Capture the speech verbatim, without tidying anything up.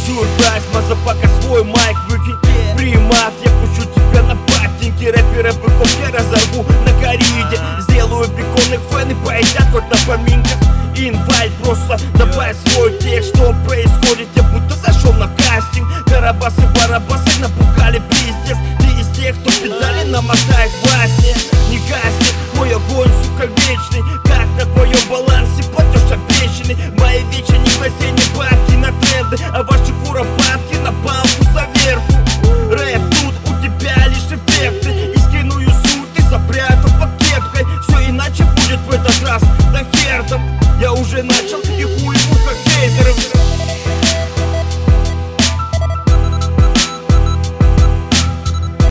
Сюрприз, мазафака, свой майк выкинь. Примат, я пущу тебя на патинки. Рэперы быков я разорву на кориде. Сделаю беконных фэны, поедят хоть на поминках. Инвайт, просто добавь свой текст. Что происходит, я будто зашел на кастинг. Карабасы, барабасы напугали пиздец. Ты из тех, кто педали намотает.